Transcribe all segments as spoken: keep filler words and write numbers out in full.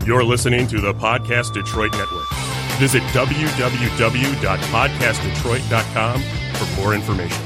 You're listening to the Podcast Detroit Network. Visit w w w dot podcast detroit dot com for more information.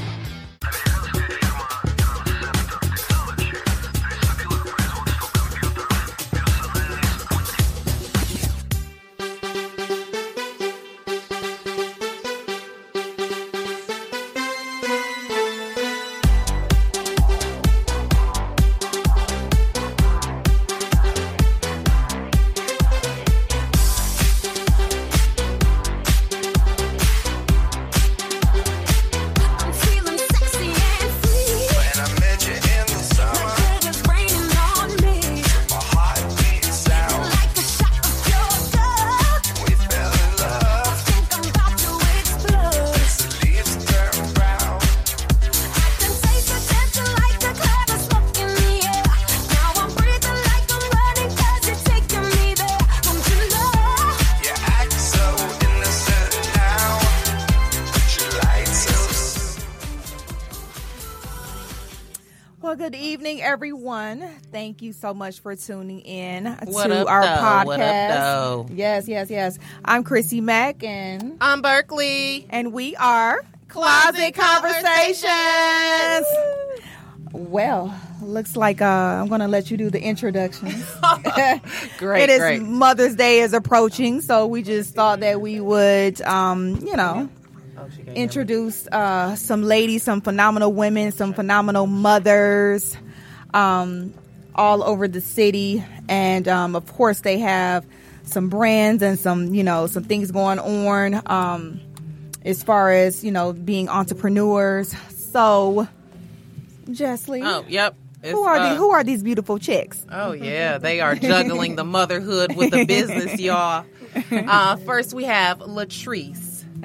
Everyone, thank you so much for tuning in what to up, our though? podcast. What up, though? Yes, yes, yes. I'm Chrissy Mack, and I'm Berkeley, and we are Closet, Closet Conversations. Conversations. Well, looks like uh, I'm going to let you do the introductions. Great, it is great. Mother's Day is approaching, so we just thought that we would, um, you know. Introduce uh, some ladies, some phenomenal women, some phenomenal mothers um, all over the city. And, um, of course, they have some brands and some, you know, some things going on um, as far as, you know, being entrepreneurs. So, Jessley. Oh, yep. It's, who are uh, the, who are these beautiful chicks? Oh, yeah. They are juggling the motherhood with the business, y'all. Uh, first, we have Latrice.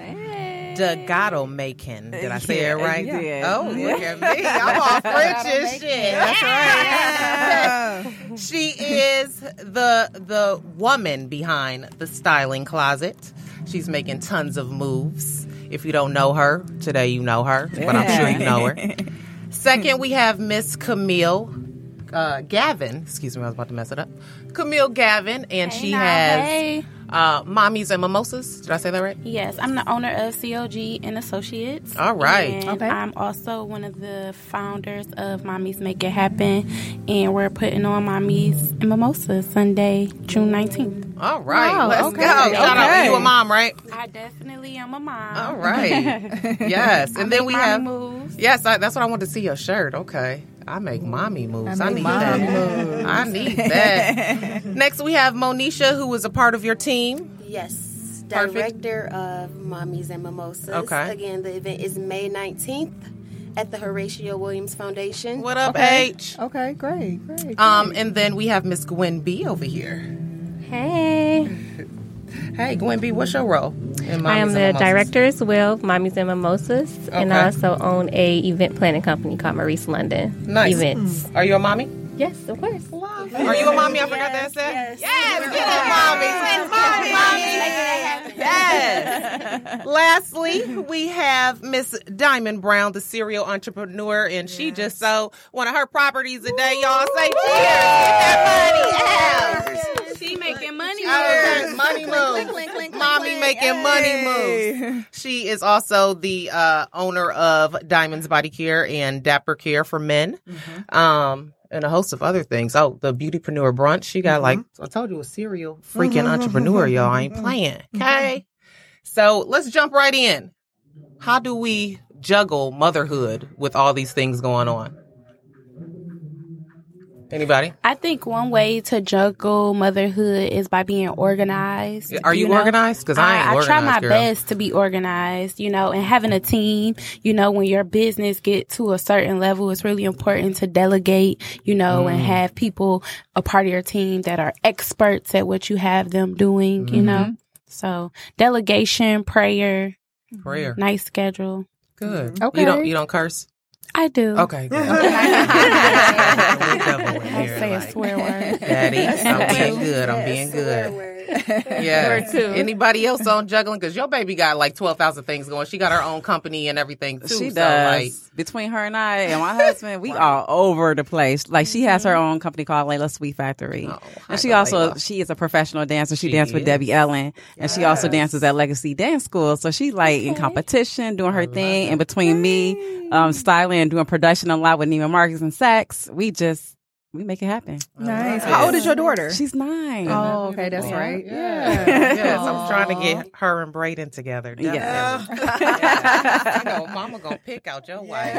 Delgado Macon. Did I say yeah, it right? Yeah. Oh, look at me. I'm all French and shit. That's right. Yeah. She is the the woman behind the styling closet. She's making tons of moves. If you don't know her, today you know her, but I'm sure you know her. Second, we have Miss Camille uh, Gavin. Excuse me, I was about to mess it up. Camille Gavin, and hey she now, has... Hey. Uh, Mommies and Mimosas. Did I say that right? Yes, I'm the owner of C O G and Associates. All right. And okay. I'm also one of the founders of Mommies Make It Happen, and we're putting on Mommies and Mimosas Sunday, June nineteenth. All right. Wow, Let's okay, go. Shout okay. out. You a mom, right? I definitely am a mom. All right. Yes. I And then make we mommy have... moves. Yes, I, that's what I wanted to see your shirt. Okay. I make mommy moves. I I, make need mommy that. moves. I need that. Next, we have Monisha, who is a part of your team. Yes, Perfect. director of Mommies and Mimosas. Okay. Again, the event is May nineteenth at the Horatio Williams Foundation. What up, Okay. H? Okay, great, great. Um, and then we have Miss Gwen B over here. Hey. Hey, Gwen B, what's your role in Mommies I am and the Mimosas? director as well, Mommies and Mimosas, and I Okay. also own a event planning company called Maurice London Nice. Events. Are you a mommy? Yes, of course. Are you a mommy? I forgot that said. Yes. Yes, yes, mommy. Yes. Lastly, we have Miss Diamond Brown, the serial entrepreneur, and she just sold one of her properties today. Y'all say cheers. Get that money out. She making money. Cheers. Money moves. clink, clink, clink, Mommy clink. making money moves. She is also the uh, owner of Diamonds Body Care and Dapper Care for Men. Mm-hmm. Um, and a host of other things. Oh, the Beautypreneur Brunch. She got like, I told you, a serial freaking Mm-hmm. entrepreneur, y'all. I ain't playing. Okay. So let's jump right in. How do we juggle motherhood with all these things going on? Anybody? I think one way to juggle motherhood is by being organized. Are you know? organized? Because I ain't I, I organized, try my girl. best to be organized, you know, and having a team, you know, when your business get to a certain level, it's really important to delegate, you know, Mm. and have people a part of your team that are experts at what you have them doing, you know. So delegation, prayer, Prayer. nice schedule. Good. Okay. You don't you don't curse? I do. Okay. Good. I say a swear word. Daddy, I'm being good. I'm being Yes, swear good. word. Yeah. Or two. Anybody else on juggling? Because your baby got like twelve thousand things going. She got her own company and everything too. She so, does. Like, Between her and I and my husband, we are over the place. Like she has her own company called Layla Sweet Factory, Oh, and she hi, also Layla. she is a professional dancer. She, She danced with is. Debbie Ellen, and she also Yes. dances at Legacy Dance School. So she's like in competition, doing her thing. And between me, um, styling and doing production a lot with Neiman Marcus and Saks, we just we make it happen. Nice. Right. How old is your daughter? She's nine. Oh, okay, that's right. Yeah. Yes, I'm trying to get her and Braden together. Yeah. Definitely. Yes. You know, mama gonna pick out your wife.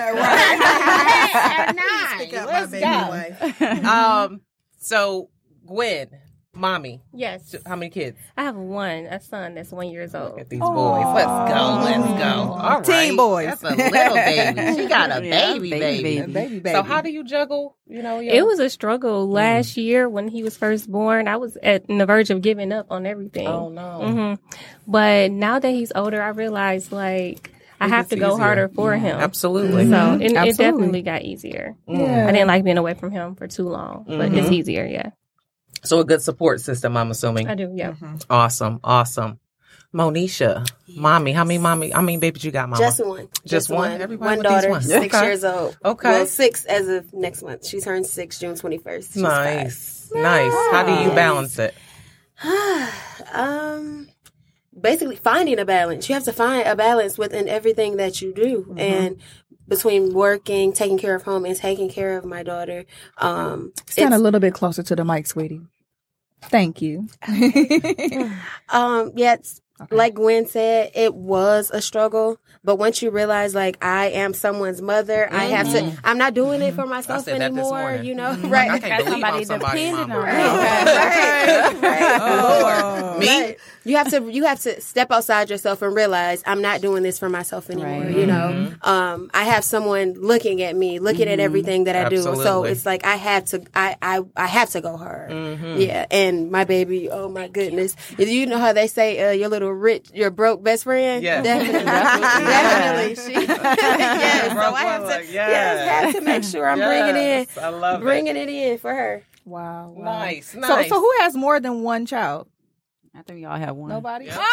Pick up my baby wife. Um. So, Gwen, mommy, Yes. how many kids? I have one, a son that's one years old. Look at these boys. Let's go. Let's go. All right. Teen boys. That's a little baby. She got a Yeah, baby, baby, baby. baby. Baby, baby. So, how do you juggle? You know, your... It was a struggle last year when he was first born. I was at on the verge of giving up on everything. Oh no. hmm But now that he's older, I realize like I have It's to go easier. harder for him. Absolutely. So it, it Absolutely. definitely got easier. Yeah. I didn't like being away from him for too long, but it's easier. Yeah, So, a good support system, I'm assuming. I do. Yeah. Awesome. Awesome. Monisha, mommy, how many mommy? I mean, babies you got, mama? Just one. Just one? one. Everybody One with these daughter, ones. six Okay. years old. Okay. Well, six as of next month. She turned six June twenty-first. She's Nice. Nice. How do you balance it? five. um, basically finding a balance. You have to find a balance within everything that you do. And between working, taking care of home, and taking care of my daughter. Um, Stand a it's- little bit closer to the mic, sweetie. Thank you. Um, yeah, it's, Okay. like Gwen said, it was a struggle. But once you realize, like, I am someone's mother, I have to. I'm not doing it for myself said that this anymore. morning. You know, Like, right? I can't believe I'm somebody somebody's depending mama. on right, right. Oh, me? Right. You have to you have to step outside yourself and realize I'm not doing this for myself anymore. Right. You know, um, I have someone looking at me, looking at everything that I do. So Absolutely. it's like I have to I I, I have to go hard. Yeah, and my baby, oh my goodness, you know how they say uh, your little rich, your broke best friend. Yeah. Definitely, definitely. She, yes. So Broke I have one, to like, yes. yes. have to make sure I'm bringing it Yes, I love in, it. bringing it in for her. Wow. wow. Nice, So, nice. so who has more than one child? I think we all have one. Nobody. Yep.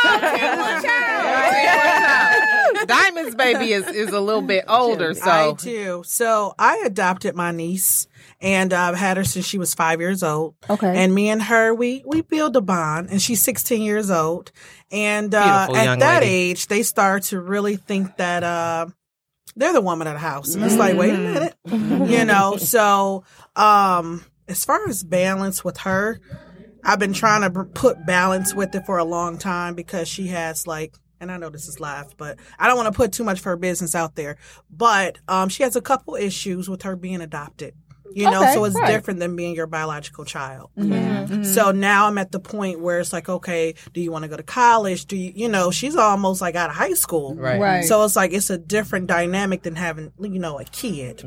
Diamond's baby is, is a little bit older, I so do. So I adopted my niece and I've had her since she was five years old. Okay. And me and her, we we build a bond. And she's sixteen years old. And uh, Beautiful at young that lady. age, they start to really think that uh, they're the woman of the house. And it's like, wait a minute, you know. So um, as far as balance with her, I've been trying to b- put balance with it for a long time because she has like, and I know this is live, but I don't want to put too much of her business out there. But um, she has a couple issues with her being adopted. You know, Okay, so it's right. different than being your biological child. So now I'm at the point where it's like, okay, do you want to go to college? Do you, you know, she's almost like out of high school. right. Right. So it's like, it's a different dynamic than having, you know, a kid.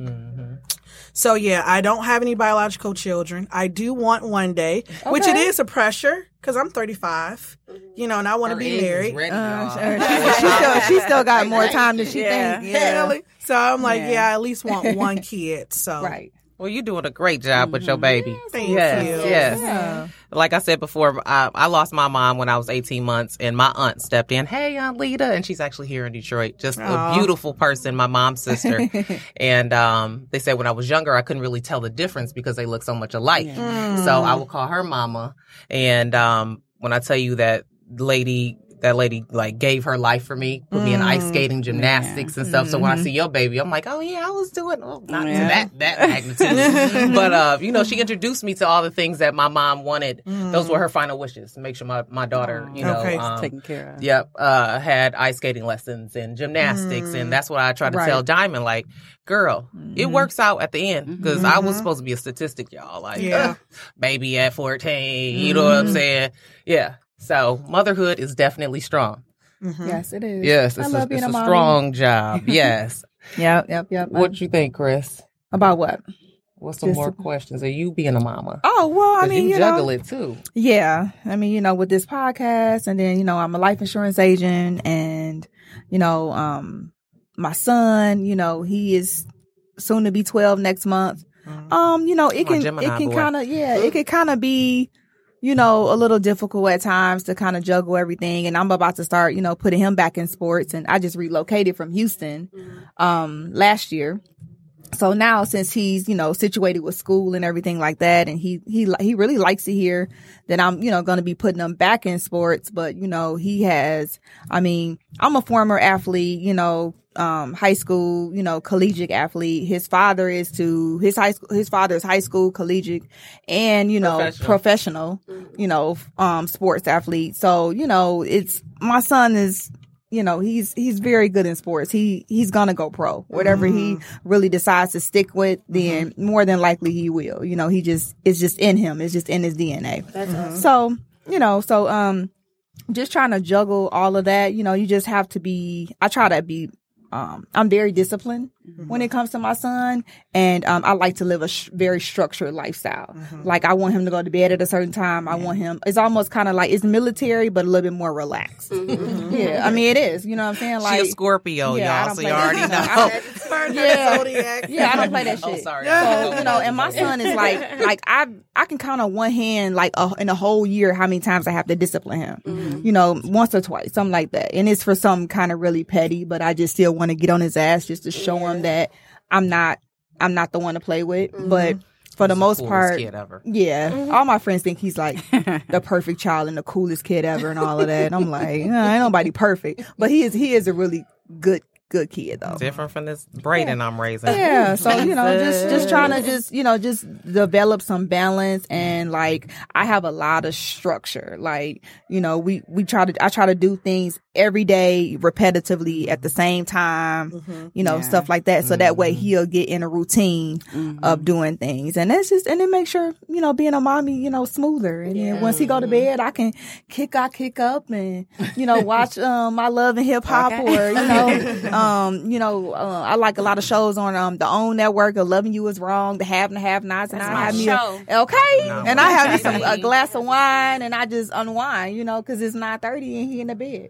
So yeah, I don't have any biological children. I do want one day, which it Okay. is a pressure because I'm thirty-five, you know, and I want to Her be egg is married. ready, Uh, y'all. she, she still, she still got more time than she Yeah. thinks. Yeah. Really? So I'm like, Yeah. yeah. I at least want one kid. So Right. Well, you're doing a great job with your baby. Thank yes, you. yes. Yeah. Like I said before, I, I lost my mom when I was eighteen months, and my aunt stepped in. Hey, Aunt Lita, and she's actually here in Detroit. Just Aw. a beautiful person, my mom's sister. And um, they said when I was younger, I couldn't really tell the difference because they look so much alike. So I would call her mama. And um, when I tell you that lady. That lady like gave her life for me, put me in ice skating, gymnastics, and stuff. So when I see your baby, I'm like, oh yeah, I was doing oh, not Yeah. to that that magnitude, but uh, you know, she introduced me to all the things that my mom wanted. Those were her final wishes to make sure my my daughter, you know, Okay. um, Taken care of. Yep, uh, had ice skating lessons and gymnastics, and that's what I try to Right. tell Diamond, like, girl, it works out at the end because I was supposed to be a statistic, y'all, like, Yeah. uh, baby at fourteen, you know what I'm saying? Yeah. So motherhood is definitely strong. Yes, it is. Yes, I it's, love a, being it's a a mommy. strong job. Yes. Yep, yep, yep. What you think, Chris? About what? What's some Just- more questions? Are you being a mama? Oh, well, I 'Cause mean, you you juggle know, it too. yeah. I mean, you know, with this podcast, and then, you know, I'm a life insurance agent, and, you know, um, my son, you know, he is soon to be twelve next month. Um, you know, it My can, Gemini it can boy. kind of, yeah, it can kind of be, you know, a little difficult at times to kind of juggle everything. And I'm about to start, you know, putting him back in sports. And I just relocated from Houston um, last year. So now, since he's, you know, situated with school and everything like that, and he, he, he really likes it here, that I'm, you know, going to be putting him back in sports. But, you know, he has, I mean, I'm a former athlete, you know, um, high school, you know, collegiate athlete. His father is to, his high school, his father is high school, collegiate, and, you know, professional, professional you know, um, sports athlete. So, you know, it's, my son is, you know, he's he's very good in sports. He he's gonna go pro. Whatever mm-hmm. he really decides to stick with, then mm-hmm. more than likely he will. You know, he just it's just in him. It's just in his D N A. That's mm-hmm. awesome. So, you know, so um just trying to juggle all of that, you know, you just have to be I try to be um I'm very disciplined mm-hmm. when it comes to my son, and um I like to live a sh- very structured lifestyle. Mm-hmm. Like I want him to go to bed at a certain time. I want him it's almost kind of like it's military but a little bit more relaxed. Mm-hmm. Yeah, I mean it is, you know what I'm saying? Like she a Scorpio, yeah, y'all, so you already know. yeah. yeah, I don't play that shit. Oh, sorry. So, you know, and my son is like like I I can count on one hand like a, in a whole year how many times I have to discipline him. Mm-hmm. You know, once or twice, something like that. And it's for something kind of really petty, but I just still want to get on his ass just to show yeah. him that I'm not I'm not the one to play with. Mm-hmm. But for the most part, kid ever. yeah, mm-hmm. all my friends think he's like the perfect child and the coolest kid ever and all of that. And I'm like, nah, ain't nobody perfect, but he is he is a really good good kid though. Different from this Brayden yeah. I'm raising. Yeah, so you know, just just trying to just you know just develop some balance, and like I have a lot of structure. Like you know, we we try to I try to do things every day repetitively at the same time. Mm-hmm. You know, yeah. stuff like that. So mm-hmm. that way he'll get in a routine mm-hmm. of doing things, and that's just and it makes sure you know being a mommy you know smoother. And yeah. then once he go to bed, I can kick I kick up and you know watch um my Love and Hip Hop okay. or you know. Um, you know, uh, I like a lot of shows on um the OWN network. Of Loving You Is Wrong, The Have and the Have Nots, and That's I my have me show. a, okay, No, and I have me okay. some a glass of wine, and I just unwind, you know, because it's nine thirty and he in the bed,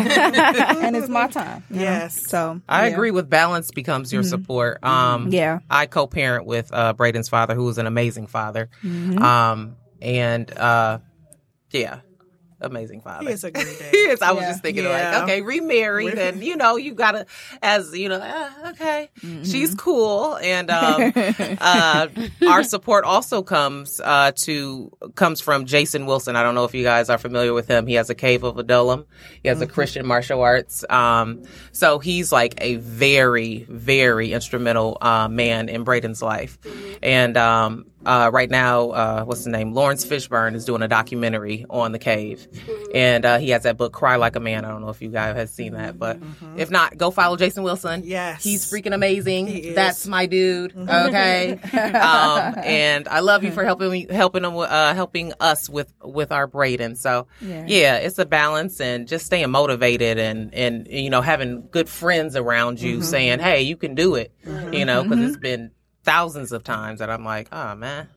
and it's my time. Yes, know? So I yeah. agree with balance becomes your mm-hmm. support. Um, yeah, I co-parent with uh, Brayden's father, who is an amazing father, mm-hmm. um, and uh, yeah. Amazing father. He is a great dad. He is. I was Yeah. just thinking, Yeah. like, okay, remarried, and you know, you gotta, as you know, uh, okay, Mm-hmm. she's cool, and um, uh, our support also comes uh, to comes from Jason Wilson. I don't know if you guys are familiar with him. He has a Cave of Adullam. He has mm-hmm. a Christian martial arts. Um, so he's like a very, very instrumental uh, man in Brayden's life, mm-hmm. and. Um, Uh, right now, uh, what's the name? Lawrence Fishburne is doing a documentary on the cave. And uh, he has that book, Cry Like a Man. I don't know if you guys have seen that. But mm-hmm. if not, go follow Jason Wilson. Yes. He's freaking amazing. He is. That's my dude. Okay. um, and I love you for helping me, helping him, uh, helping us with, with our Brayden. So, yeah. yeah, it's a balance and just staying motivated and, and you know, having good friends around you mm-hmm. saying, hey, you can do it. Mm-hmm. You know, because mm-hmm. it's been thousands of times that I'm like, oh man,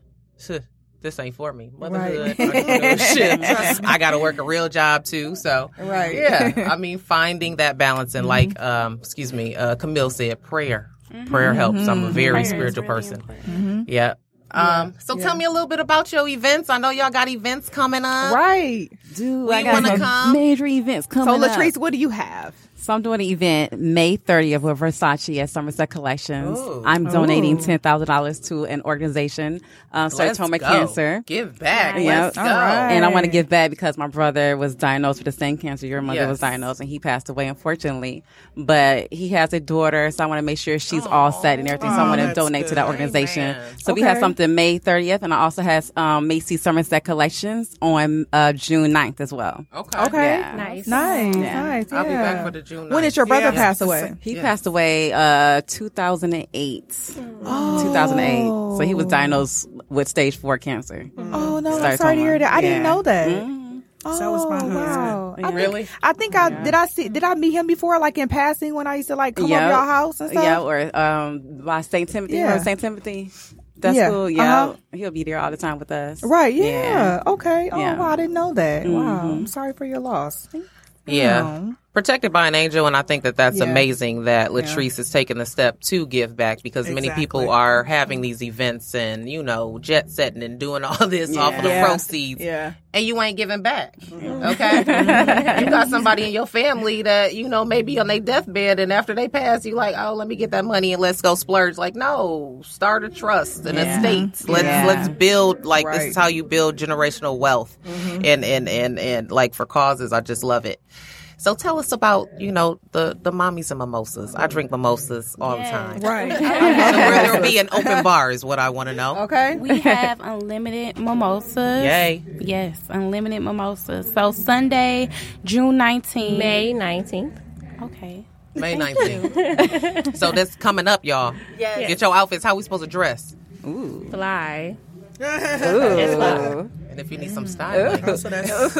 this ain't for me. Motherhood, right. shit. I got to work a real job too. So, right. yeah, I mean, finding that balance and mm-hmm. like, um, excuse me, uh, Camille said, prayer. Mm-hmm. Prayer helps. Mm-hmm. I'm a very prayer spiritual really person. Mm-hmm. Yeah. Um, so yeah. tell me a little bit about your events. I know y'all got events coming up. Right. Dude, we I got some come? major events coming so, up. Latrice, what do you have? So I'm doing an event May thirtieth with Versace at Somerset Collections. Ooh. I'm donating Ooh. ten thousand dollars to an organization, um, Sarcoma Cancer. Give back. Yep. Let's go. All right. And I want to give back because my brother was diagnosed with the same cancer your mother Yes. was diagnosed, and he passed away, unfortunately. But he has a daughter, so I want to make sure she's Aww. all set and everything. So I want to that's donate good. to that organization. Amen. So we Okay. have something May thirtieth, and I also have um, Macy's Somerset Collections on uh, June ninth as well. Okay. Okay. Yeah. Nice. Nice. Yeah. Nice. I'll be yeah. back for the June When ninth. did your brother Yeah. pass away? He Yes. passed away uh two thousand eight. Oh. two thousand eight. So he was diagnosed with stage four cancer. Oh no, I'm Sarcoma. sorry to hear that. I didn't Yeah. know that. Mhm. Oh, So was my husband. wow. I think- Really? I think I did. I see. Did I meet him before, like in passing, when I used to like come Yeah. over your house and stuff? Yeah, or um by Saint Timothy. Yeah. Or Saint Timothy. That's Yeah. cool. Yeah. Uh-huh. He'll be there all the time with us. Right. Yeah. Okay. Oh, Yeah. wow, I didn't know that. Wow. Mhm. I'm sorry for your loss. Yeah. Oh. protected by an angel, and I think that that's Yeah. amazing that Latrice is taking the step to give back, because many Exactly. people are having these events and, you know, jet setting and doing all this off of the Yeah. proceeds, Yeah. and you ain't giving back. Okay? You got somebody in your family that, you know, maybe on their deathbed, and after they pass, you like, oh, let me get that money and let's go splurge. Like, no, start a trust, an Yeah. estate. Let's Yeah. let's build, like, this Right. is how you build generational wealth. And, and, and, and, like, for causes, I just love it. So tell us about, you know, the, the mommies and mimosas. I drink mimosas all Yes. the time. Right. So where there will be an open bar is what I want to know. Okay. We have unlimited mimosas. Yay. Yes, unlimited mimosas. So Sunday, June nineteenth. May nineteenth. Okay. May nineteenth. So that's coming up, y'all. Yes. Get your outfits. How we supposed to dress? Fly. Ooh. And if you need some styling. So that's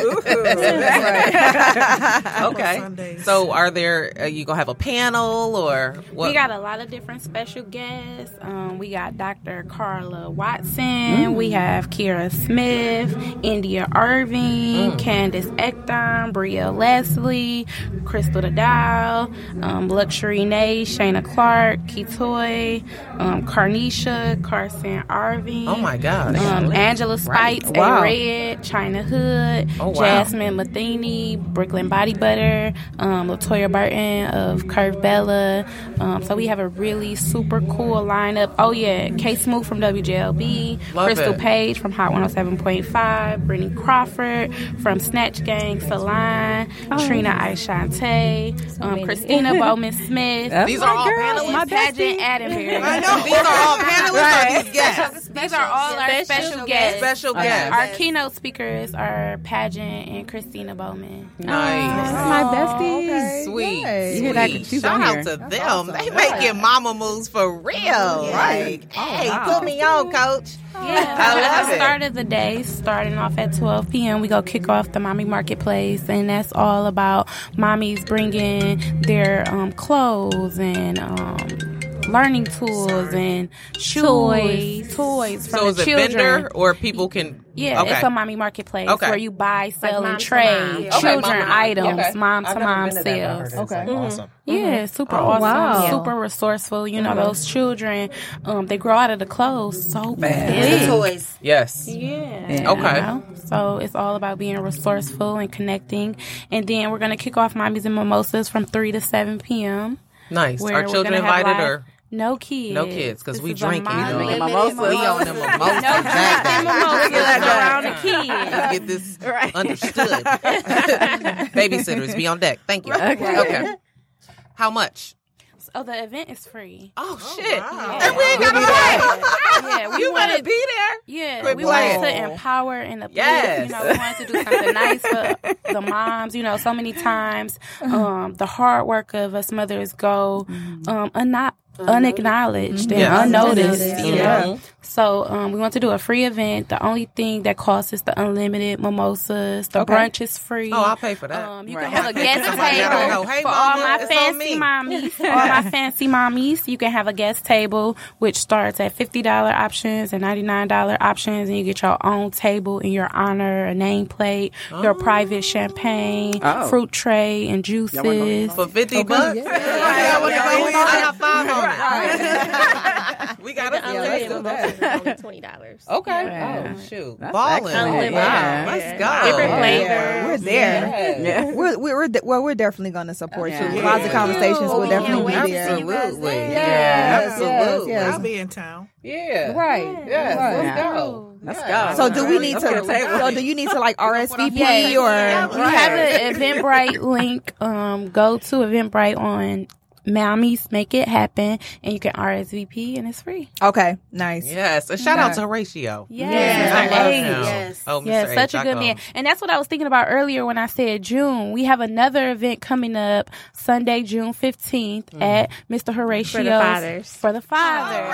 Okay. Sundays. So are there, are you going to have a panel or what? We got a lot of different special guests. Um, we got Doctor Carla Watson. Mm. We have Kira Smith, India Irving, Mm. Candace Ekdom, Bria Leslie, Crystal Dow, um, Luxury Nay, Shayna Clark, Ketoy, um, Carnisha, Carson Irving. Oh, my God. Um, Angela Spites, Wow. A Red, China Hood, Oh, wow. Jasmine Matheny, Brooklyn Body Butter, um, Latoya Burton of Curve Bella. Um, so we have a really super cool lineup. Oh yeah, K Smooth from W J L B, Love Crystal it. Page from Hot one oh seven point five, Brittany Crawford from Snatch Gang, Salon, Trina Aishante, um, many. Christina Bowman Smith. These are all panelists? My pageant Attenberry. I know. These are all panelists or these guests? These are all our Special special guests. guests. Special guests. Our keynote speakers are Pageant and Christina Bowman. Nice. My besties. Okay. Sweet. Yay. You hear that? Sweet. She's Shout on out here. to them. They making mama moves for real. Right. Like, hey, wow. put me on, coach. Yeah, I love at the it. start of the day, starting off at twelve p.m., we go kick off the Mommy Marketplace, and that's all about mommies bringing their um, clothes and um, learning tools and shoes, toys, toys from So is the it children. vendor or people can? Yeah, Okay. it's a mommy marketplace Okay. where you buy, sell, mom and to trade mom. Okay, children mom to mom. items, Okay. mom I've to never mom been to that, but I sales. heard it's, Okay. like, awesome. Yeah, super Oh, awesome, wow. super resourceful. You know, those children, um, they grow out of the clothes so The big. toys. Yes. Yeah. Okay. You know? So it's all about being resourceful and connecting. And then we're gonna kick off Mommies and Mimosas from three to seven p.m. Nice. where Are we're children gonna have invited live- or? No kids. No kids, 'cause This we is a drinking, mommy you know. and Mimosas. We on them mimosas that day. Mimosas around the kids. Let's get this understood. Babysitters, be on deck. Thank you. Okay. How much? Oh, the event is free. Oh, shit. wow. And we ain't got to pay. Yeah, we You better wanted, be there. yeah, Quit we wanted playing. to empower and uplift. Yes. You know, we wanted to do something nice for the moms. You know, so many times, um, the hard work of us mothers go, um, unno- unacknowledged and Yeah. unnoticed. Unnoticed, You yeah. know? So, um, we want to do a free event. The only thing that costs is the unlimited mimosas. The Okay. brunch is free. Oh, I'll pay for that. Um, you Right. can have a guest Somebody gotta table go, "Hey, for mama, all my it's on fancy me." mommies. All my fancy mommies. You can have a guest table, which starts at fifty dollars options and ninety-nine dollars options, and you get your own table in your honor, a nameplate, your private champagne, Oh. fruit tray, and juices. For fifty bucks? yeah. I wanna go with I got five on it. We got to Unlimited do mimosas are only twenty dollars. Okay. Yeah. Oh, shoot. That's Balling. excellent. Wow. Yeah. Let's Yeah. go. Different Oh, flavors. yeah. We're there. Yeah. We're we're, we're de- well, we're definitely going to support Yeah. you. Closet conversations will we definitely can't be wait to there. see you guys Absolutely. there. Yeah, Yes, absolutely. yes, I'll yes. be in town. Yeah. Right. Yes, Right. let's go. Let's Yeah. go. So do we need Let's to? get a table. So do you need to like R S V P Yes. or? We have an Eventbrite link. Um, go to Eventbrite on Mommies Make It Happen, and you can R S V P, and it's free. Okay, nice. Yes. A shout out to Horatio. Yes. Yes. I love Hey. him. Yes. Oh, Mister Yeah, such H, a I good go. man. And that's what I was thinking about earlier when I said June. We have another event coming up Sunday, June fifteenth at Mister Horatio's. For the fathers. For the fathers.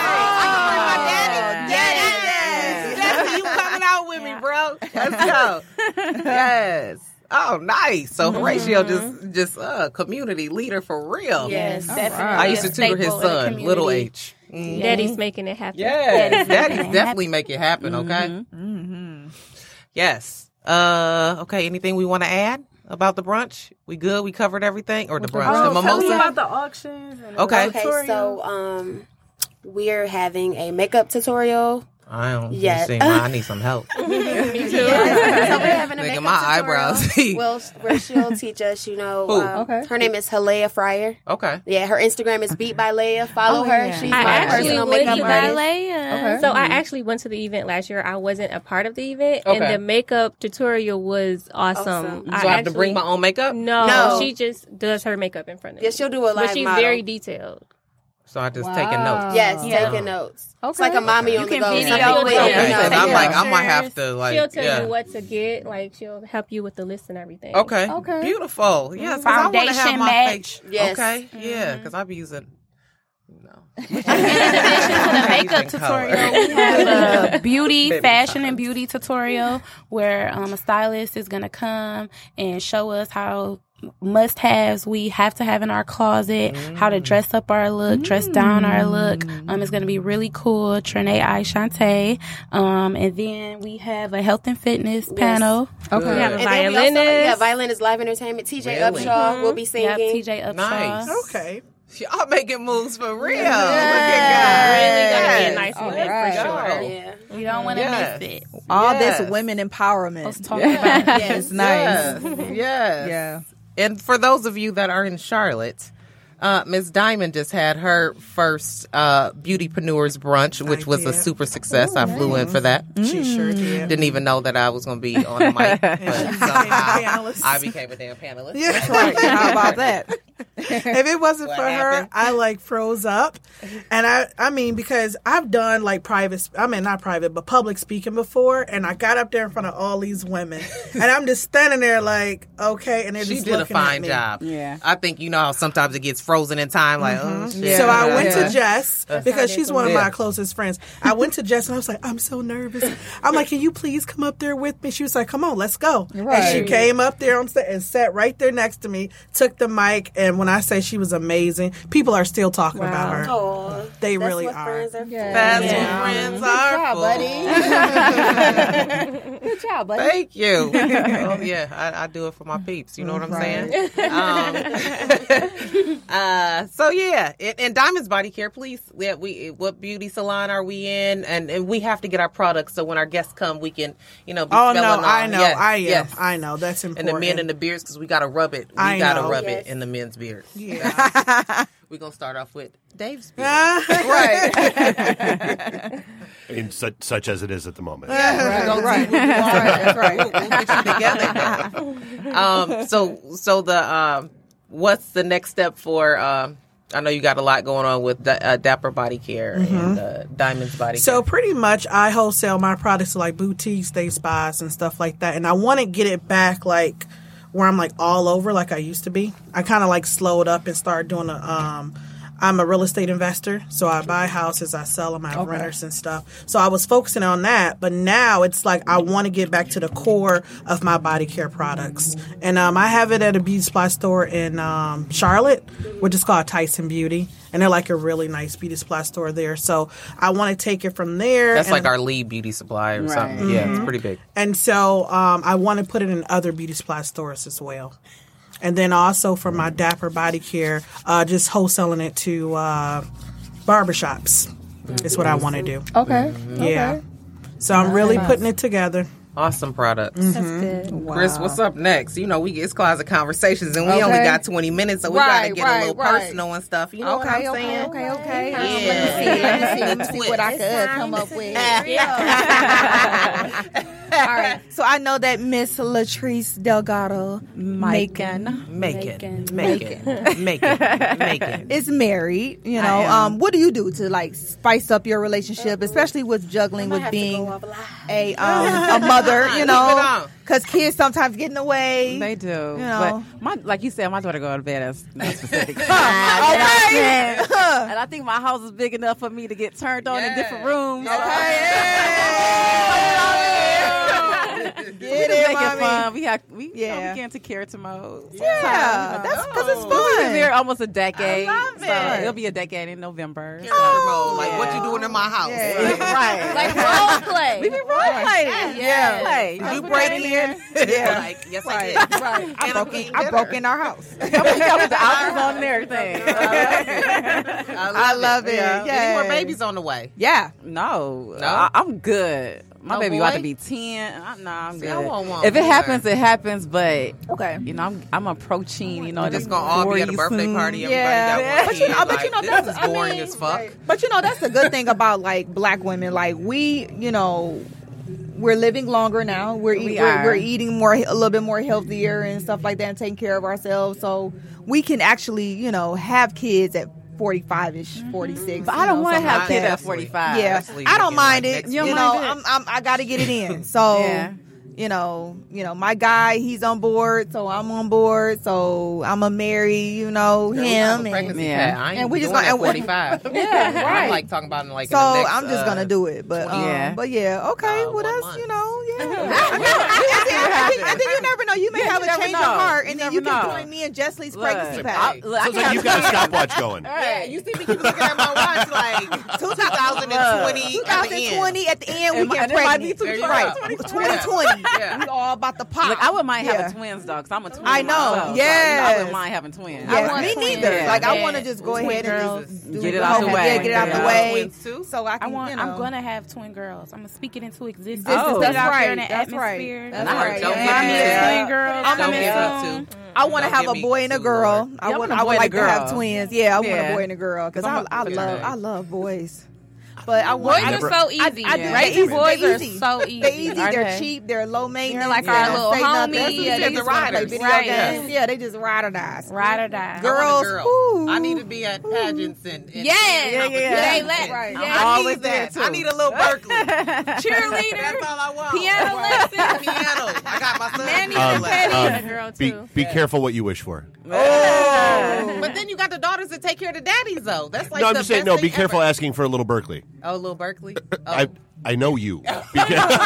Yes. Yes. Yes. You coming out with me, bro. Let's go. Yes. Oh, nice. So Horatio just just uh community leader for real. Yes, definitely. I used to a tutor his staple in the son, community. little H. Mm. Daddy's making it happen. Yes, Daddy's daddy's making it definitely make it happen. Okay. Mm-hmm. Yes. Uh. Okay. Anything we want to add? about the brunch? We good? We covered everything? Or the brunch? Oh, the tell me mimosa? about the auctions. And Okay. the Okay, tutorials. so um, we're having a makeup tutorial. I don't Yeah. see mine. I need some help. Me too. Yeah. So we're having a Nigga, makeup my tutorial. eyebrows. Well, where she'll teach us, you know. Who? Um, Okay. Her name is Halea Fryer. Okay. Yeah, her Instagram is Beat by Leia. Follow Oh, her. yeah. She's I my actually personal would makeup be artist. Leia. So I actually went to the event last year. I wasn't a part of the event, Okay. and the makeup tutorial was awesome. Awesome. So I, have to bring my own makeup? No, No. she just does her makeup in front of Yeah, me. she'll do a live But she's model. very detailed. So I just taking notes. Yes, Yeah. taking notes. It's Okay. like a mommy Okay. on You the can go. video Some it. people, Okay, you Okay, know, because take I'm like, pictures. I might have to, like, She'll tell yeah. you what to get. Like she'll help you with the list and everything. Okay. Okay. Beautiful. Yes, because I want to have Foundation my match. face. Yes. Okay. Yeah, because I be using, you know. In addition to the makeup tutorial, we have a beauty, Baby fashion, times. and beauty tutorial where um, a stylist is going to come and show us how must-haves we have to have in our closet, how to dress up our look, dress down our look. Um, it's going to be really cool. Trinae I Shantae. Um, and then we have a health and fitness panel. Okay. We have a And then we also, violinist. yeah, violinist, live entertainment. T J Really? Upshaw will be singing. Yep, T J Upshaw. Nice. Okay. Y'all making moves for real. Look Really at gonna be a God. nice one All right. for sure. Yeah. You don't want to Yes. miss it. All Yes. this women empowerment. Let's talk about it. Yes. It's nice. Yes. Yes. Yeah. And for those of you that are in Charlotte, uh, Miss Diamond just had her first uh, Beautypreneurs brunch, which I was a did. super success. I flew in for that. She sure did. Didn't even know that I was going to be on the mic, but somehow panelist. I became a damn panelist. Yeah. That's right. How about that? If it wasn't What for happened? her, I like froze up. And I I mean, because I've done like private, I mean, not private, but public speaking before. And I got up there in front of all these women. And I'm just standing there like, okay. And they're She just did a looking at fine me. job. Yeah. I think you know how sometimes it gets frozen in time, like, oh, shit. So I Yeah. went Yeah. to Jess because she's one of Yeah. my closest friends. I went to Jess and I was like, I'm so nervous. I'm like, can you please come up there with me? She was like, come on, let's go. Right. And she came up there on stage and sat right there next to me, took the mic, and when I say she was amazing, people are still talking about her. Oh, They that's really what are. friends are for. That's Yeah. what friends Good are job, for. buddy. Good job, buddy. Thank you. Oh yeah, I, I do it for my peeps. You know what I'm saying? Um, uh, so yeah, and, and Diamond's Body Care, please. Yeah, we what beauty salon are we in? And, and we have to get our products so when our guests come, we can, you know, be Oh, no, smelling I on- know, yes, I am. yes. I know, that's And important. the men in the beards, because we got to rub it. We I got to know. rub Yes. it in the men's beards. Yeah. We're going to start off with Dave's beard. right. in such, such as it is at the moment. Right, right. That's right. We'll, we'll get you together now. Um, so, so the um, what's the next step for? Um, I know you got a lot going on with da- uh, Dapper Body Care and uh, Diamond's Body So Care. pretty much I wholesale my products to like boutiques, day spas and stuff like that. And I want to get it back like where I'm like all over like I used to be. I kind of like slowed up and started doing a, um, I'm a real estate investor. So I buy houses, I sell them, I have renters and stuff. So I was focusing on that. But now it's like I want to get back to the core of my body care products. And um, I have it at a beauty supply store in um, Charlotte, which is called Tyson Beauty. And they're like a really nice beauty supply store there. So I want to take it from there. That's and, like our lead beauty supply or Right. something. Yeah, it's pretty big. And so um, I want to put it in other beauty supply stores as well. And then also for my Dapper Body Care, uh, just wholesaling it to uh, barbershops is what I want to do. Okay. Yeah. So I'm really putting it together. Awesome products. That's good. Chris, what's up next? You know, we it's Closet Conversations, and we Okay. only got twenty minutes, so we Right, got to get right, a little right. personal and stuff. You know Okay, what I'm okay, saying? okay, okay. Yeah. Um, let me see. Let me see. Let me see what I could come up with. All right. So I know that Miss Latrice Delgado Macon. Macon, Macon. Macon, Macon, Macon. is married. You know, am. um, what do you do to like spice up your relationship, especially with juggling with being a um, a mother? You Keep it know, on. because kids sometimes get in the way. They do. know. But my, like you said, my daughter go to bed as not specific. Okay. And I think my house is big enough for me to get turned on in Yeah. different rooms. Yeah, get just it, make it mommy. fun. We have we Yeah. yeah. we get into character mode. Yeah, that's because it's We've been fun. there almost a decade. I love So it. it'll be a decade in November. Character mode. Like, what you doing in my house? right. Like role play. We been role playing. Yeah. Play. Did you break in? Yeah. Like, yes, Right, I did. right. I And broke I'm in. I broke in our house. You got with the outfits on and everything. I love it. Yeah. Yeah. Any more babies on the way? Yeah. No, No? I, I'm good. My No baby boy? about to be ten. I, nah, I'm See, good. I want one if it more. happens, it happens. But Okay. you know, I'm I'm approaching. You know, We're just the gonna all be at a forties birthday soon. party. Everybody Yeah. got one But you kid. know- but you Like, know, this that's- is I boring mean, as fuck. But you know, that's the good thing about like black women. Like we, you know, we're living longer now. We're eat, We we're, are. we're eating more, a little bit more healthier and stuff like that, and taking care of ourselves. So we can actually, you know, have kids at forty-five ish, forty-six. But I don't want to have kids kids at forty-five. Yeah, Especially I don't looking mind like it. next You year. know, You don't I'm, mind I'm, I got to get it in. So, Yeah. you know, you know, my guy, he's on board, so I'm on board. So I'm gonna marry, you know, Girl, we have him, a pregnancy and Yeah. pad. I ain't And we just doing gonna- that forty-five. Yeah, right. I'm like talking about like so in the next, I'm just uh, gonna do it. But um, Yeah. but yeah, okay. uh, well, one that's month. you know, yeah. I mean, and, then, and, then, and then you never know. You may Yeah, have you a never change know. of heart, and You then you never can know. join me and Jessley's Look, pregnancy I- pad. look, I Sounds like can't- you've got a stopwatch going. Yeah, you see me keep looking at my watch like two thousand twenty at the end. twenty twenty at the end, we And my- get and it might be pregnant. too There you Right, go. twenty twenty. Yeah. We all about to pop. Look, I wouldn't mind Yeah. having twins though, because I'm a twin. I know, myself, so, yes. you know, I wouldn't mind having twins. Yeah, want me twins. neither. Yeah. Like I Yeah. want to just go Twin ahead and girls. just do Get the it out whole- the yeah, way. get it out the Yeah. way. Twins too? So I I can, want. you know. I'm gonna have twin girls. I'm gonna speak it into existence. This is- Oh. Put that's it out right. there in the That's right. atmosphere. That's Lord, right. don't Yeah. give me Mommy that. is twin girls. I'm Don't coming give soon. me two. I want to Don't have give a me boy and a two, girl. Lord. I Yeah, I want. want a I would boy and like a to have girl. twins. Yeah, I want a Yeah. boy and a girl because 'Cause I, I'm a- I love yeah. I love boys. But I want. Boys I, are so I- easy. I, Yeah. Raising they're boys are easy. so easy. They're easy. aren't They're they? cheap. They're low maintenance. like they our don't little say nothing. homie. That's Yeah, what the they just riders. like video Right. games. Yeah, they just ride or die. Ride or die. Girl. I want a Girls, girl. ooh. I need to be at pageants and, and Yes. yeah, Yeah, yeah. They let- Right. I Yeah. need Always that. there, I too. need a little Berkeley. Cheerleader. That's all I want. Piano lesson. Piano. I got my son. Manny piano and lesson. Petty. Um, and a girl Be, too. be careful what you wish for. But then you got the daughters that take care of the daddies, though. That's like no, I'm the just saying. best No, thing be careful ever. asking for a little Berkeley. Oh, little Berkeley. Oh. I I know you. Be careful.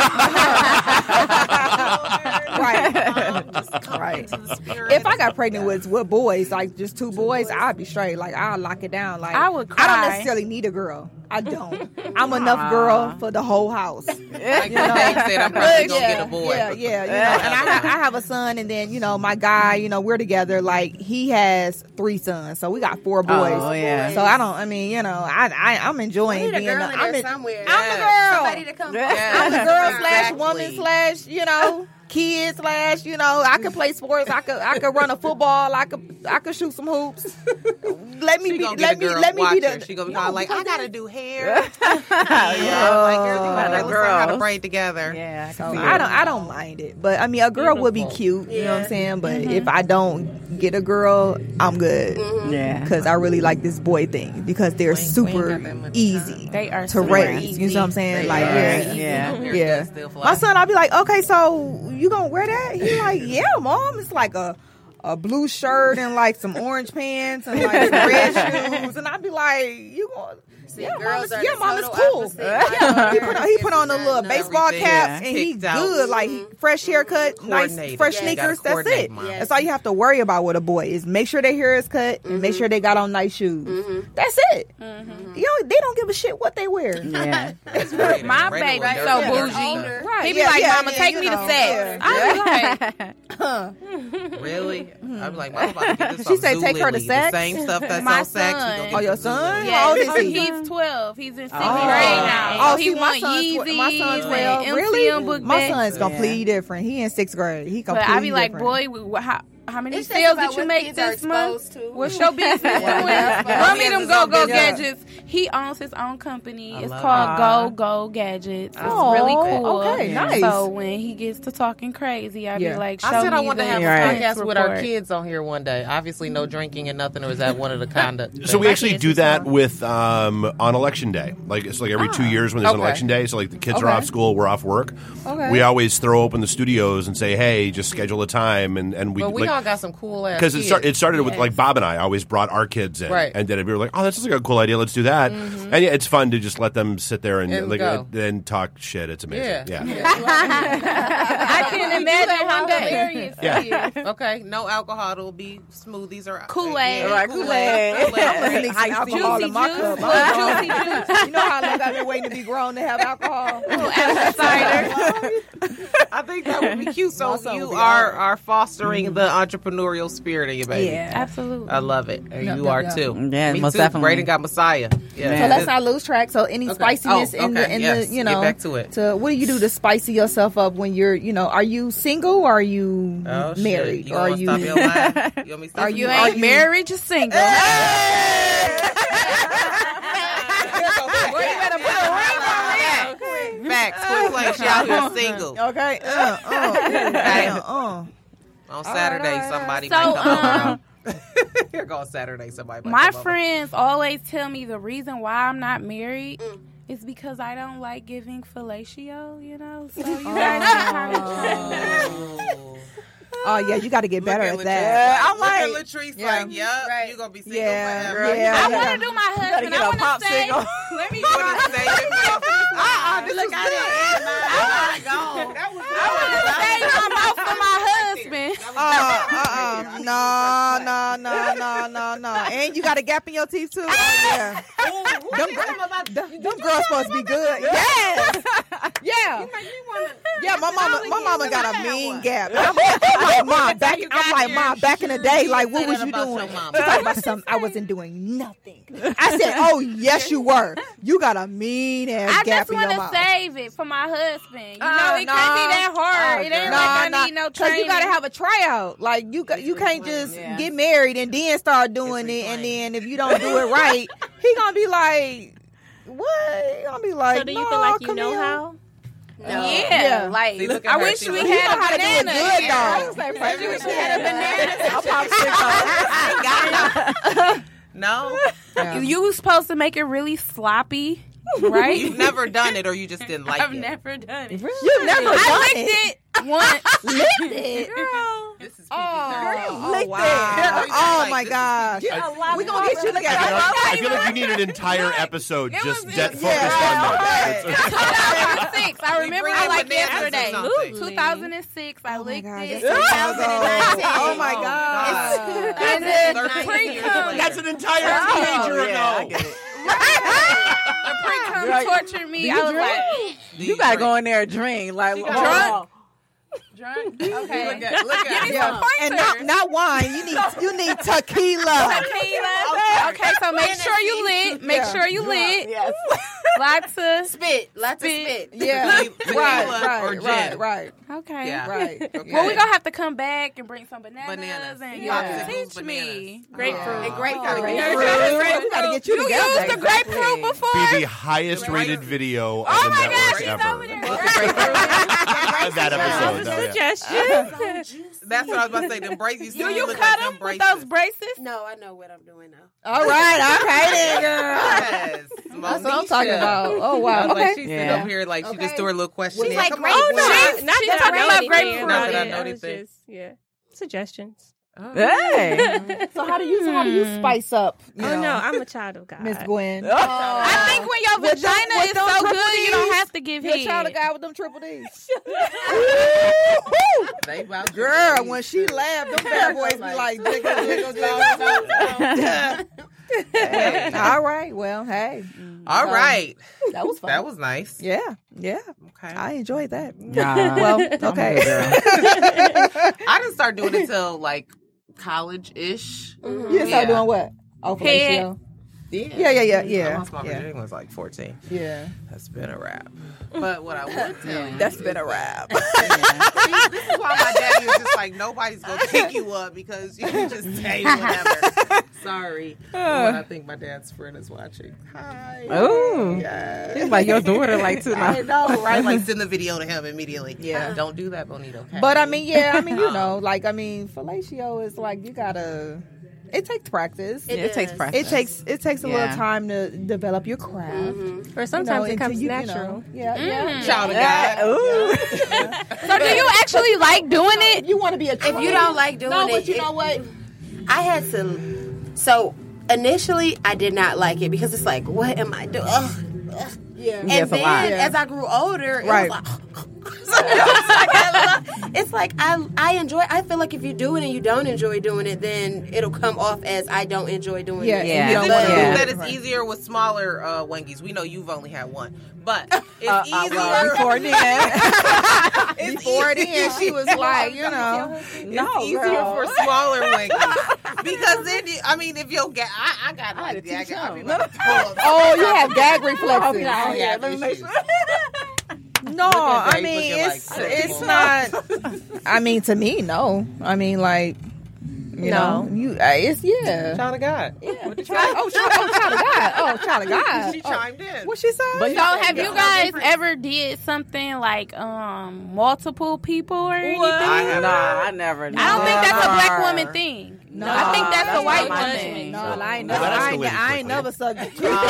Right. Just come Right. into the spirit. If I got pregnant with with boys, like just two boys, I'd be straight. Like I'll lock it down. Like I would I don't cry. necessarily need a girl. I don't. I'm enough girl for the whole house. like the thing said, I'm probably gonna yeah, get a boy. yeah, yeah. You know, and I have, I have a son, and then you know my guy. You know, we're together. Like he has three sons, so we got four boys. Oh, yeah. So I don't. I mean, you know, I, I I'm We enjoying need a being. girl the- in I'm there in- somewhere. I'm the girl. Somebody to come. Yeah. I'm the girl slash Exactly. woman slash you know kid slash you know I could play sports. I could I could run a football. I could I could shoot some hoops. Let me She be gonna let get me a girl let me be watcher. the. She gonna be No, calling like, I because gotta do hair. Yeah. Yeah, like girl, you Oh, gotta the learn how to girls. braid together. Yeah, I So can see I it. don't I don't mind it, but I mean a girl would be cute. You know what I'm saying? But if I don't get a girl, I'm good Yeah. because I really like this boy thing because they're We ain't- we ain't super got that much easy They are to super raise. easy. You know what I'm saying? Like are. yeah. Yeah. Hair Yeah, does still fly. my son, I'll be like, okay, so you gonna wear that? He's like, yeah, mom. It's like a a blue shirt and like some orange pants and like some red shoes, and I'd be like, you going? Yeah, mom, girls it's, are yeah, the mom, it's total cool. opposite. Yeah, he put on, he put on a little Everything baseball cap and he picked out. good, like he, fresh haircut, nice Coordinated. fresh Yeah, sneakers. gotta That's coordinate, it. Mom. Yes. That's all you have to worry about with a boy is make sure their hair is cut and make sure they got on nice shoes. That's it. You know, they don't give a shit what they wear. Yeah. Right. My Regular baby dirty so stuff. bougie. Older. Right? He be yeah, like, yeah, "Mama, yeah, take you me to know, sex." yeah. I be like, Really? I'd be like, Mom, I'm about to get this She off said take her to Zulily. sex? The same stuff that's My on sex. we son. gonna get Oh, your from son? Zulily. How old is yes, he? he's twelve. He's in sixth Oh. grade now. Oh, he see, my want son's, Yeezys. tw- my son's and twelve. M C M Really? book My bags. son's completely different. He in sixth grade. He But completely I be like, different. boy, we- how how many It's just sales about did you what make kids are this month? exposed to. What's your business doing? Yeah. Run me Yeah. them go go Yeah. gadgets. He owns his own company. I It's love called it. Go Go Gadgets. It's Oh, really cool. okay, nice. So when he gets to talking crazy, I Yeah. be like, show I said I me want to the have a Right. podcast with our report. kids on here one day. Obviously, no drinking and nothing, or is that one of the conduct? So we My actually kids do is that fun. with um, on election day. Like it's like every two years when there's an Okay. election day. So like the kids are Okay. off school, we're off work. Okay. We always throw open the studios and say, "Hey, just schedule a time." And and we But we like y'all got some cool ass Because it, kids. start, it started with Yes. like Bob and I always brought our kids in, Right. and then we were like, "Oh, that's just like a cool idea. Let's do that." And yeah, it's fun to just let them sit there and, And like go. uh, then talk shit. It's amazing. Yeah. Yeah. I can imagine how hilarious Yeah. it is. Okay, no alcohol. It'll be smoothies or Kool-Aid. Yeah, Right, Kool-Aid. Kool-Aid. I'm gonna need some alcohol in my juice, cup. little juicy juice. You know how long I've been waiting to be grown to have alcohol? Little apple cider. I think that would be cute. So My son you would be are all right. are fostering the entrepreneurial spirit in your baby. Yeah. Absolutely. I love it. And Yep, you yep, are yep. too. Yeah, Me most too. definitely. Braden got Messiah. Yeah. Yeah. So let's not lose track. So any Okay. spiciness Oh, in the okay. in Yes. the you Get know back to it. to what do you do to spicy yourself up when you're you know are you single or are you Oh, shit. married You or are gonna you stop your line? You want me to stop Are your you- You line? ain't married, just single. Facts. Quit playing. She out here single. okay uh, uh, Okay. uh, uh. On Saturday, all right. somebody So, might come um, over. Here go Saturday, somebody might My come over. friends always tell me the reason why I'm not married is because I don't like giving fellatio, you know? So you guys can kind of Oh yeah, you got to get better Look at at that. Latrice, I'm like, like, look at Latrice yeah. like, yup, Right. you gonna be single Yeah, forever. yeah. I want to do my husband. get I a want pop to say, single. let me You wanna say it? Uh-uh, this is good. That was I want to say I'm out for my husband. uh, uh, uh, no, no, no, no, no, no, and you got a gap in your teeth too. Oh yeah, them, them, them girls supposed to be good. Yes, yeah, yeah. My mama, my mama got a mean gap. I'm like, I'm like, Mom, back, I'm like, Mom, back in the day, like, what was you doing? She talking about something. I wasn't doing nothing. I said, oh yes, you were. You got a mean ass I gap just in want your to mouth. save it for my husband. You Uh, know, it no. can't be that hard. Oh, it ain't no, like I no, need no Cause training. you gotta have a tryout. Like you, got, you can't just get married and then start doing it, and then if you don't do it right, he gonna be like, "What?" He gonna be like, So do you "No, feel like you come know here." how? Yeah, Yeah. like See, look at I her. wish She we like- You know had how a to do it banana. good, here. though. I wish we had a banana. No, You was supposed to make it really sloppy, right? you've never done it, or you just didn't like I've it. never done it. You never done I it. licked it once. Licked it. Girl. This is P G Oh, thirteen. licked it. Oh my This is gosh. We gonna get you I feel, together. like, I feel like you need an entire episode It just was- de- focused yeah, on that. right. That's- two thousand six. I remember bring it in like bananas or yesterday. something. two thousand six. I Oh my licked God, it. that's so long ago. Oh my Oh, gosh. God. And then the thirteen years pre-cum, later. That's an entire teenager ago. the pre-cum Right. tortured me. Do I you was drink? like, You gotta go in there and drink. Like, drunk? drunk. Okay. Look at, look at Give me her. some And not, not wine. You need you need tequila. Tequila. Okay, so make sure you lit. Make Yeah. sure you lit. yes. Lots of Spit. Lots Spit. of spit. Yeah. Tequila Right, or right, gin. right, right, Okay. Yeah. right. Okay. Well, we're gonna have to come back and bring some bananas, Bananas. and Yeah. y'all can Popsicles, teach me. bananas. Grapefruit. And grapefruit. gotta get Grapefruit. grapefruit. We gotta get you You together. used the grapefruit before? Be the highest rated video on Oh the my network gosh, she's ever. over there. That episode. though, yeah. Suggestion. That's what I was about to say. Them braces. Do you cut them with those braces? No, I know what I'm doing now. All right, okay then, girl. Yes. That's what I'm talking about. Oh wow. I was like, Okay. she's Yeah. sitting over here like she just threw her little question. She's in. like, Come great. on. Oh, no. She's, Not she's that talking I know about anything grapefruit. Not that I it. know I was anything. just- Yeah. Suggestions. Hey. So how do you how do you spice up? You Oh know, no, I'm a child of God. Miss Gwen. I think when your With them- vagina with is them so triple good, you Ds, don't have to give You're a child of head. God with them triple D's. They about to Girl, raise when it. she laughed, them bad boys be like, jiggle, jiggle, jiggle. All right. Well, hey, All right. that was fun. That was nice. yeah, yeah. Okay. I enjoyed that. Nah. Well, okay. I didn't start doing it till like college-ish. You start Yeah. doing what? Oh, Head. fellatio. Yeah, Yeah, yeah, yeah, I yeah. lost my Yeah. virginity when I was like fourteen. Yeah. That's been a wrap. But what I would tell you, That's been a wrap. See, this is why my daddy was just like, nobody's gonna pick you up because you can just say whatever. Sorry, but I think my dad's friend is watching. Hi. Ooh. Yeah. She's like your daughter, like too I now. know, right? Like send the video to him immediately. Yeah. Don't do that, Bonito. Okay? But I mean, yeah, I mean, you know, like I mean, fellatio is like you gotta. It takes practice. It Yeah, it takes does. practice. It takes it takes a Yeah. little time to develop your craft. Mm-hmm. Or sometimes You know, it comes until you, you natural. know, yeah, yeah. Child of God. Ooh. So do you actually like doing it? You want to be a If you don't like doing no, it, but you it- know what? I had to. So initially, I did not like it because it's like, what am I doing? Ugh, ugh. Yeah. And Yeah, it's a then lot. Yeah. as I grew older, it Right. was like. So it's like, I love, it's like I I enjoy. I feel like if you do it and you don't enjoy doing it, then it'll come off as I don't enjoy doing Yeah, it. Yeah. You I don't think want Yeah. that it's easier with smaller uh, Wengies. We know you've only had one, but it's Uh, uh, easier. well, before then. it's Before easier- then, she was like, you know, No, it's easier girl. for smaller Wengies because then you, I mean, if you'll get, I, I got I had like to that. teach I be him. like, pull up. oh, you have gag reflexes. Oh, yeah, let me make sure. No, Look at I Dave mean looking it's like it's Pitbull. not. I mean, to me, no. I mean, like, you No. know, you. Uh, it's yeah. Child of God. Yeah. Child, oh, child, oh, child of God. Oh, child of God. She Oh. chimed in. What she said? But So have you Yeah. guys ever did something like um multiple people or anything? I have Nah, not. I never. I don't think that's a black Never. woman thing. No, I think that's, that's a white not my woman thing. thing. No, I ain't No, never. that I ain't, escalated I ain't quickly. never sucked. No,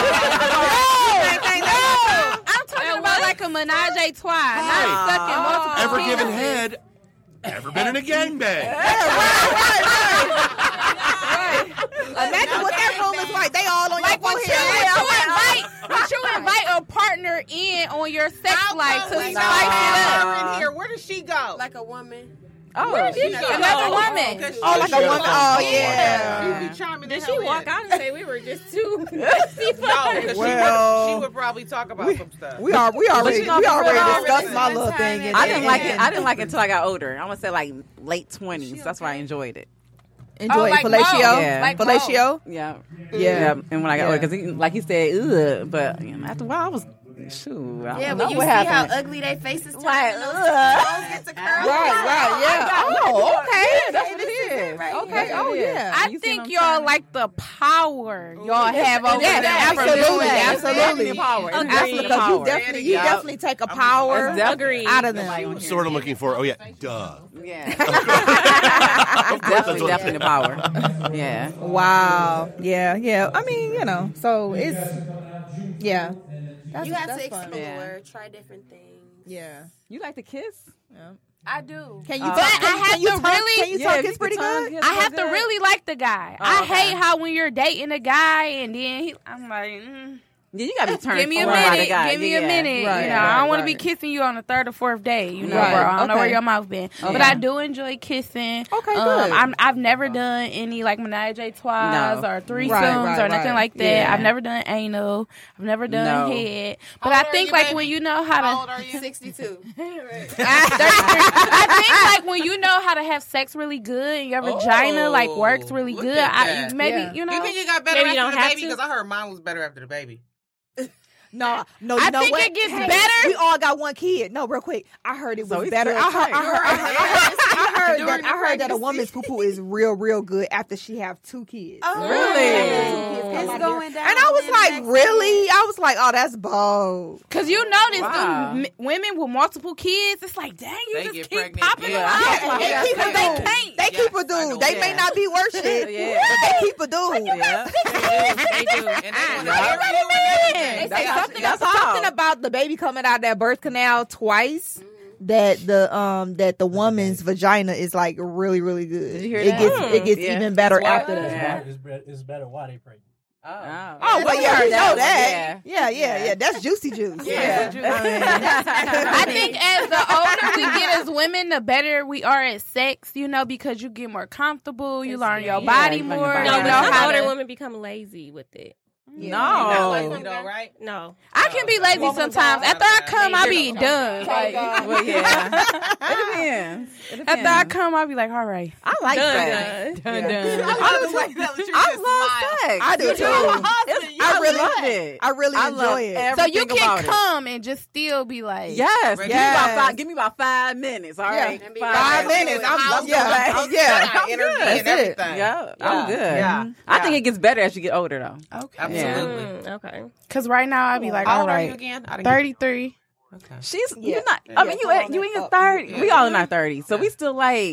I'm talking about like a menage a trois, not sucking multiple Ever people. given head? Ever been in a gangbang? Imagine what that room is like. They all on Like your would you, forehead. would you invite would you invite a partner in on your sex How life come to we spice not it have up? her in here? Where does she go? Like a woman. Oh, she go? Another woman. Okay, she- Oh, like a she woman. go. Oh, She yeah. be chiming Did the she hell walk in. out and say we were just two? No, because Well, she, would, she would probably talk about some stuff. We are. We already. you know, We for already real, discussed my little thing. and I didn't then- like it. I didn't like it until I got older. I'm gonna say like late twenties. That's why I enjoyed it. Enjoy Oh, it. like Fellatio. Mo. Yeah. Like Mo. Fellatio. Yeah, Yeah. And when I got Yeah. older, because like he said, ugh. But you know, after a while, I was shoot. I Yeah, don't but know you what see happened. how ugly they faces turn Like, and those ugh. toes get to curl. Right. Right. Yeah. Oh, okay. Yeah, that's what it is. right Okay. here. Oh yeah. I You see think what I'm y'all saying? like the power y'all have over Yeah, the average absolutely, woman. absolutely. Definitely power. It's Agreed. definitely Because you power. definitely, you Yeah. definitely take a power That's Agreed. out of them. That's what I'm looking for. Oh, yeah. Duh. Yeah. It's definitely, what- definitely the power. Yeah. Wow. Yeah. Yeah. I mean, you know. So it's yeah. That's, You have that's to fun. explore, Yeah. try different things. Yeah. You like to kiss? I do. Can you? Uh, talk, but can, I have can you to talk, really- Can you Yeah, talk if kiss you pretty can tongue good? kiss I real have to good. really like the guy. Oh, I okay. hate how when you're dating a guy and then he, I'm like, mm, Yeah, you gotta be turned give me a on by the minute, guy. give me yeah. a minute. Right, you know, right, I don't want to be right. kissing you on the third or fourth day. You know, Right, bro. I don't know where okay. your mouth been, but Okay. I do enjoy kissing. Okay, um, good. I'm, I've never done any like menage a trois No. or threesomes Right, right, or nothing right. like that. Yeah. I've never done anal. I've never done No. head. But How I old are think you, like baby? when you know how to. How old are you? sixty-two. I think like when you know how to have sex really good and your vagina like works really look good, at I, that. maybe Yeah. you know. You think you got better Maybe you after don't the have baby? to. Because I heard mine was better after the baby. No, no. You I know think what? it gets Hey, better. We all got one kid. No, real quick. I heard it was So it's better. still I heard. I tight. heard. I heard, I heard, I heard During that. the I heard that a pregnancy. woman's poo poo is real, real good after she have two kids. Oh, Really? It's going down. And I was in the like, next really? I was like, oh, that's bold. Cause you notice Wow. them m- women with multiple kids, it's like, dang, you They just get keep pregnant. popping Yeah. them Yeah. out. Yeah. They keep Because a they dude. can't. They keep a Yes, I know dude. They may that. not be worth shit, Yeah. but they keep a dude. Yeah. They do. And they want to Yeah. marry you and They everything. say That's- something, that's something all. about the baby coming out that birth canal twice. That the um that the woman's vagina is like really really good. Did you hear it that? gets it gets Yeah. even better Why? after that. Yeah. It's, better, it's better why they pregnant. Oh, Oh, well, you already know that. Yeah. Yeah, yeah, yeah. That's juicy juice. Yeah. I think as the older we get as women, the better we are at sex, you know, because you get more comfortable, you learn your Yeah, body you learn more, your you body. No, know but some how older to. women become lazy with it. No. Not lazy though, right? No. I can be lazy sometimes. After I come, I be done. Like, Well, yeah. It depends. It depends. after I come, I'll be like, all right. I like Done, that. done. Done, done. I was like that. I love sex. I do You too. know, it's- I I really- love it. I really I enjoy love it. So everything you can about it. come and just still be like, Yes, give me about Yes. five. Give me about five minutes. All Yeah. right, And be Five right. minutes. I'm, House, I'm yeah, house, yeah. house, energy That's and it. everything. Yeah, I'm good. Yeah. I think it gets better as you get older, though. okay. Absolutely. Mm, okay. Because right now, I'll be like, How all old are you right, again? I didn't get- thirty-three. Okay. She's Yeah. you're not. I mean, you come at- on you up. in your Oh. thirty. Yeah. We all in our thirties, so we still like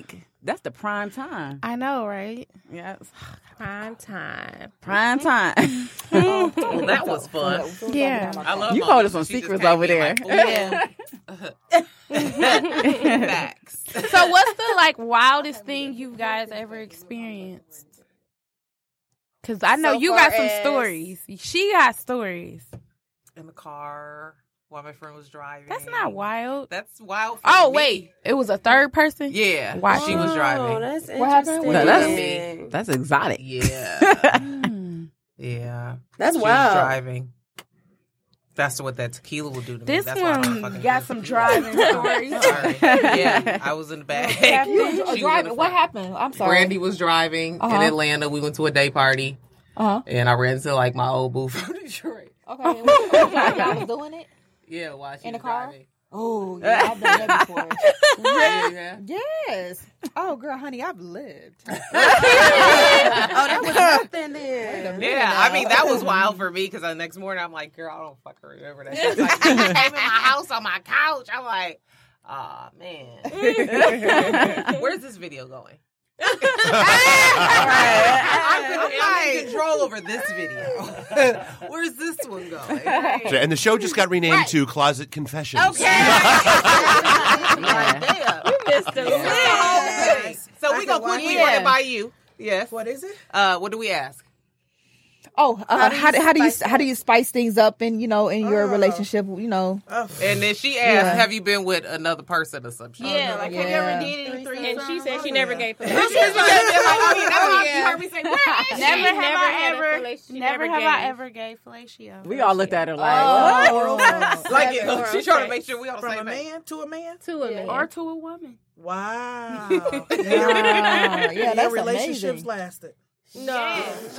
that's the prime time. I know, right? Yes. Prime time. Prime time. Well, that was fun. Yeah. I love You Mama. holding some She just secrets came over in there. Like, yeah. Facts. So what's the like wildest thing you guys ever experienced? Because I know So you far got some as- stories. She got stories. In the car while my friend was driving. That's not wild. That's wild. For Oh me. wait, it was a third person. Yeah. Why? She was Oh, driving. that's What happened? interesting. No, that's- Me. That's exotic. Yeah. Hmm. Yeah. That's She was wild. driving. That's what that tequila will do to me. This That's why I don't one fucking got drink some tequila. driving stories. Sorry. Yeah, I was in the back. She was in the driving. What front. happened? I'm sorry. Brandy was driving Uh-huh. in Atlanta. We went to a day party, Uh-huh. and I ran into like my old boo from Detroit. Okay. and what- y'all was doing it? Yeah, while she In the was car? driving. Oh, yeah, I've done that before. Yeah. Yes. Oh, girl, honey, I've lived. Oh, that was nothing there. Yeah, I mean that was wild for me because the next morning I'm like, girl, I don't fucking remember that. She's like, she came in my house on my couch. I'm like, oh man, where's this video going? I'm, I'm in control over this video. Where's this one going? And the show just got renamed to Closet Confessions. Okay. Yeah. Damn. Missed the Okay. So we gonna quickly run it by you. Yes. What is it? Uh, what do we ask? Oh, uh, how, do, how do you spice how do you spice things up in you know in your Oh. relationship? You know, Oh. And then she asked, Yeah. "Have you been with another person or some shit?" Yeah, like have you Yeah. ever did anything? And she said she never gave She's permission. like, oh, yeah, that's why you heard me say, "Where is Never she?" have never I had a ever, fellatio- she never never have I gave. ever gave fellatio. We all looked at her like, Oh. what? Like it, Oral she's trying to sex. make sure we on the From same a page. man to a man? To a man. Or to a woman. Wow. Wow. Yeah, Yeah, Your that's relationships amazing. lasted. No. Look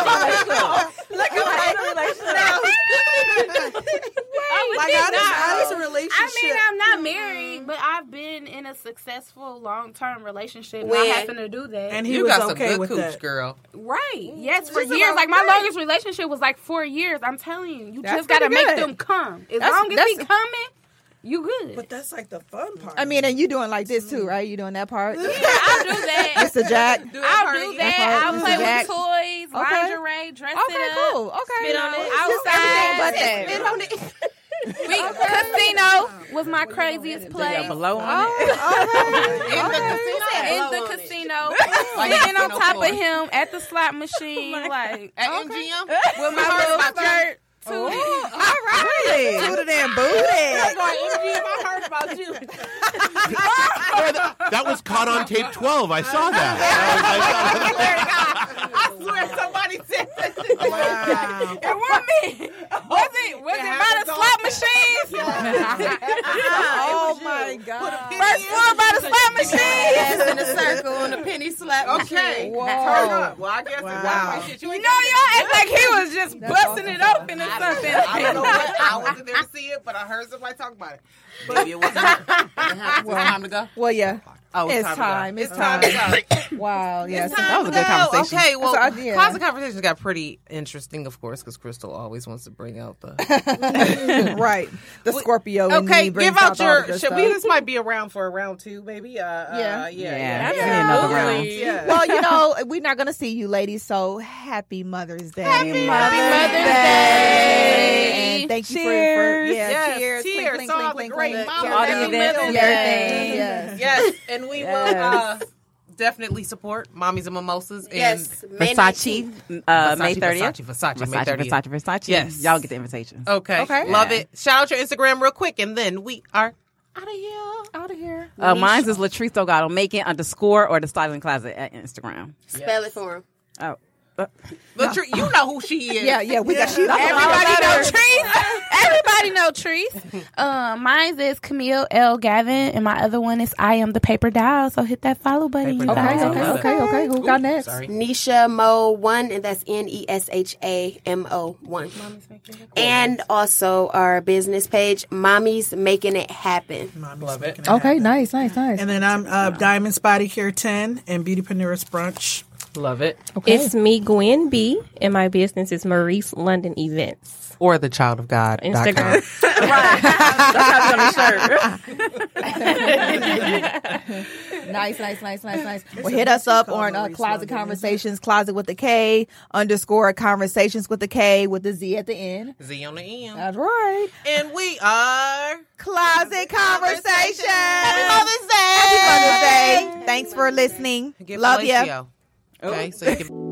Like, how does, how does a relationship? I mean, I'm not married, but I've been in a successful long-term relationship. Not When- having to do that. and he You was got some okay good with cooch, that. girl. Right. Yes, for This years. is Like, my great. longest relationship was like four years. I'm telling you. You That's just got to pretty make good. them come. As That's- long as he that's- coming, you good. But that's like the fun part. I mean, and you doing like this too, right? You doing that part, yeah, I'll do that. Mister Jack. Do I'll part do again. that. part, I'll Mister play Jack. with toys, Okay. lingerie, dress Okay, it up. cool. Okay, Spit on it. Just Outside. everything but that. Spit on it. We, Casino was my craziest place. Below on Oh, it. okay. In the Okay. casino. In the casino, sitting on top of him at the slot machine, like At okay. M G M? with my heard little about you. skirt. Too. All right. Tooted and booted. I heard about you. That was caught on tape twelve. I saw that. I swear somebody said that. wow. It wasn't me. Was it? Was it by the slot machines? Oh my God. First floor by the slot machines. Yes, in a circle on a penny slap Okay. Whoa. Turn up. Well, I guess Wow. wow. shit. You You ain't know, y'all act like he was just busting it open or I don't something. know what. I wasn't there to see it, but I heard somebody talk about it. Baby, it wasn't. It's time to go. Well, yeah. Oh, It's to time. go. It's It's time to go. Wow. Yeah. It's so- time that was a to good go. conversation. Okay, well, That's- yeah. Closet Conversations got pretty interesting, of course, because Crystal always wants to bring out the. right. The Scorpio. in Okay, me brings give out all the your. good Should stuff. we? This might be around for a round two, maybe. Uh, uh, Yeah. yeah, Yeah. yeah, Yeah. Another round. yeah. Well, you know, we're not going to see you ladies, so happy Mother's Day. Happy Mother's Day. And thank you for, for Cheers. yeah, Yes, cheers. cheers. Clink, to all clink, the clink, great clink, mamas clink. All and the everything. events and everything. everything. Yes. Yes, and we will Yes. uh, definitely support Mommies and Mimosas. And Yes. May Versace, uh, May Versace, thirtieth. Versace, Versace, May Versace, thirtieth. Versace, Versace. Yes. Y'all get the invitations. Okay. Okay. Love Yeah. it. Shout out your Instagram real quick, and then we are out of here. Out of here. Uh, mine's is Latrice Delgado. Make it underscore or the Styling Closet at Instagram. Spell it for him. Oh. Uh, But you know who she is. Yeah, yeah, we got you. Everybody know Treese. Everybody know Treese. Um, mine is Camille L. Gavin, and my other one is I Am the Paper Doll. So hit that follow button. Paper you Okay, guys. Doll. okay, love okay, okay. Who got next? Sorry. Nisha Mo one, and that's N E S H A M O one. And also our business page, Mommy's Making It Happen. Mommy's Love it. making it Okay, happen. nice, nice, nice. And then I'm uh, Diamonds Body Care ten and Beautypreneurs Brunch. Love it. Okay. It's me, Gwen B, and my business is Maurice London Events. Or the child of God. Instagram. That's how it's on the shirt. Nice, nice, nice, nice, nice. Well, hit us up on uh, Closet Conversations, Closet with the K, underscore Conversations with the K, with the Z at the end. Z on the end. That's right. And we are Closet Conversations. Happy Mother's Day. Happy Mother's Day. Thanks for listening. Give Love you. Felicio. Okay, so you can.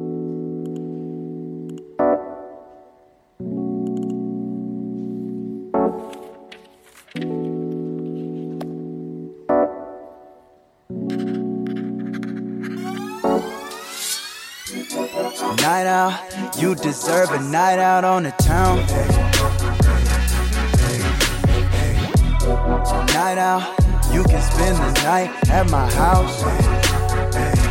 Night out, you deserve a night out on the town. Night out, you can spend the night at my house.